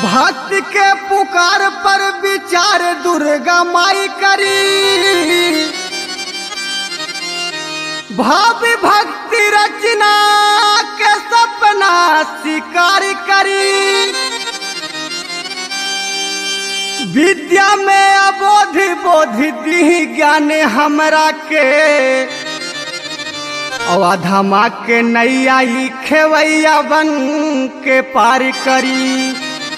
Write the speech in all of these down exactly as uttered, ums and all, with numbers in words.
भक्त के पुकार पर विचार दुर्गा माई करी, भावी भक्ति रचना के सपना शिकार करी। विद्या में अबोधि बोधि दी ज्ञान हमरा के, अवधमा के नैया खेवैया बन के पार करी।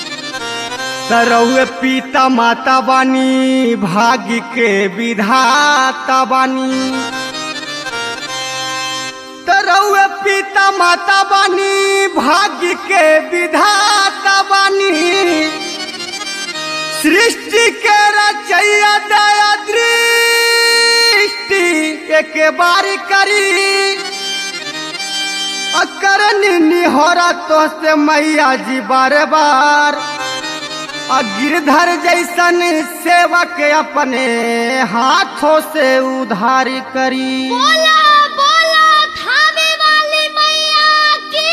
तरौए पिता माता बानी, भाग्य के विधाता बानी। तरौए पिता माता बानी, भाग्य के विधाता बानी। सृष्टि के रचैया दया दृष्टि एक बार करी। अकरन निहोरा तो से मैया जी बार बार, गिरधर जैसन सेवक अपने हाथों से उधार करी। बोला बोला थावे वाली मैया की।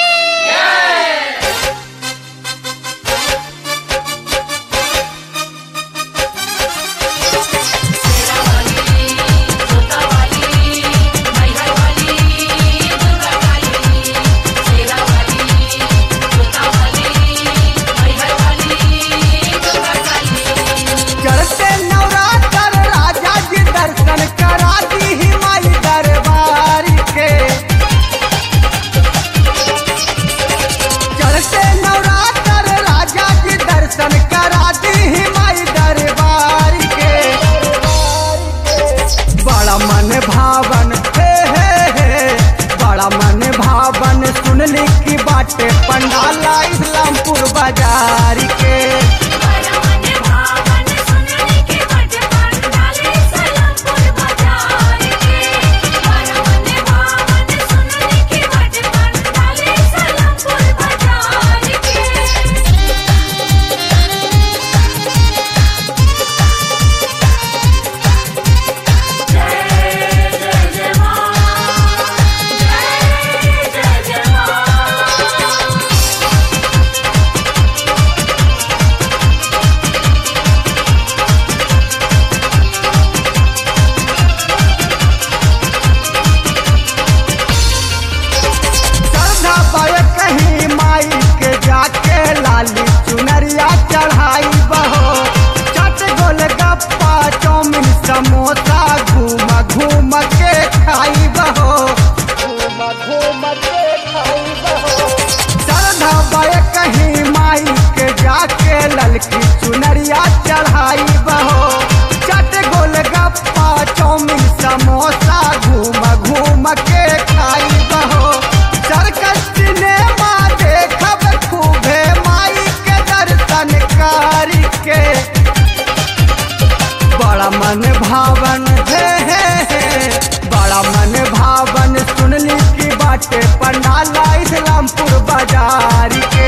चढ़ते नवरात्र राजा जी दर्शन करा दी माई दरबार के। चढ़ते नवरात्र राजा जी दर्शन करा दी माई दरबार के। बड़ा मन भावन हे हे हे, बड़ा मन भावन सुनली की बाटे पंडाला इस्लामपुर बाजार के। लाली चुनरिया चढ़ाई बहो, चट गोल गप्पा चौमिन समोसा घूम घूम के खाई बहो, घूम घूम के खाई बहो। श्रद्धा बाय कहीं माई के जाके ललकी चुनरिया चढ़ाई बहो, चट गोल गप्पा चौमिन समोसा घूम घूम के खाई बहो। सर्कस सिनेमा देखब खूबे के, बड़ा मन भावन हे हे हे, बड़ा मन भावन सुनली की बाटे पंडाला इस्लामपुर बाजार के।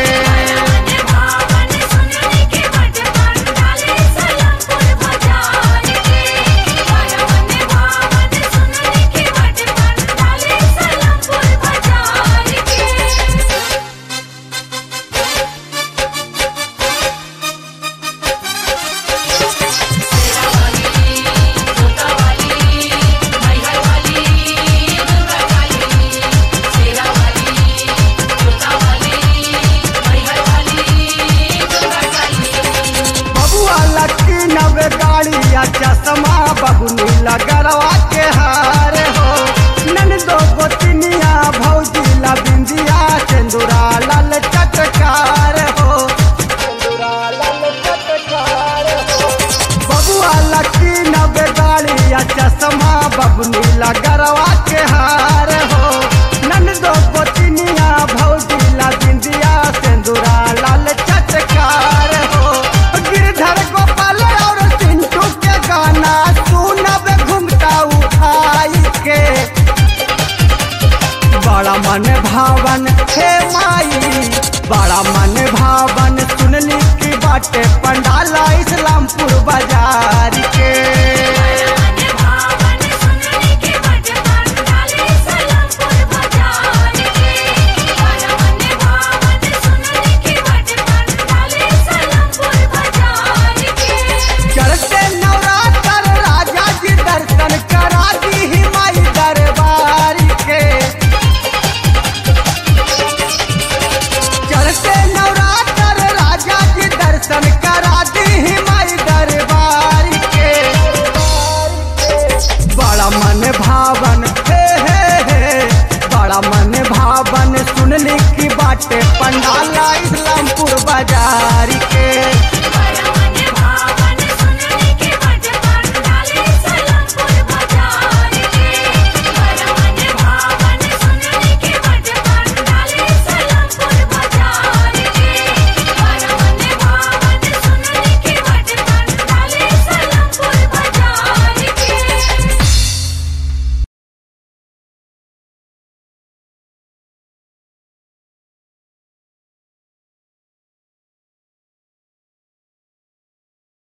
गाड़िया चश्मा बबुनी लगरवा के हार हो, ननदो गोतनिया भौजी ला बिंदिया चंदुरा लाल चटकार हो, चंदुरा लाल चटकार हो। बबुआ लकी नबे गाड़िया चश्मा बबुनी लगरवा के हार हो, ननदो गोतनिया भौजी ला बिंदिया चंदुरा लाल चटकार हो। गिरधर गोपाल गाना सुनब घुमटा उठाई के, बड़ा मन भावन हे माई, बड़ा मन भावन सुनली की बाटे पंडाला इस्लामपुर बाजार